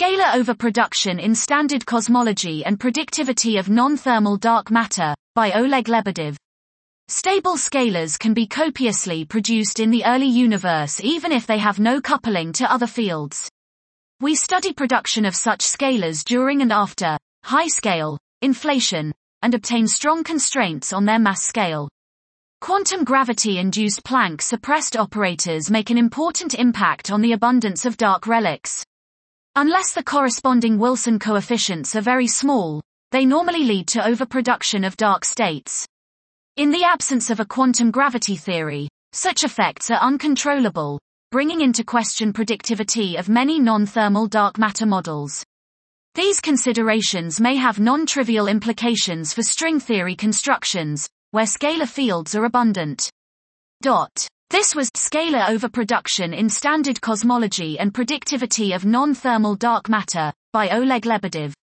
Scalar Overproduction in Standard Cosmology and Predictivity of Non-Thermal Dark Matter, by Oleg Lebedev. Stable scalars can be copiously produced in the early universe even if they have no coupling to other fields. We study production of such scalars during and after high-scale inflation, and obtain strong constraints on their mass scale. Quantum gravity-induced Planck-suppressed operators make an important impact on the abundance of dark relics. Unless the corresponding Wilson coefficients are very small, they normally lead to overproduction of dark states. In the absence of a quantum gravity theory, such effects are uncontrollable, bringing into question predictivity of many non-thermal dark matter models. These considerations may have non-trivial implications for string theory constructions, where scalar fields are abundant. This was Scalar Overproduction in Standard Cosmology and Predictivity of Non-Thermal Dark Matter, by Oleg Lebedev.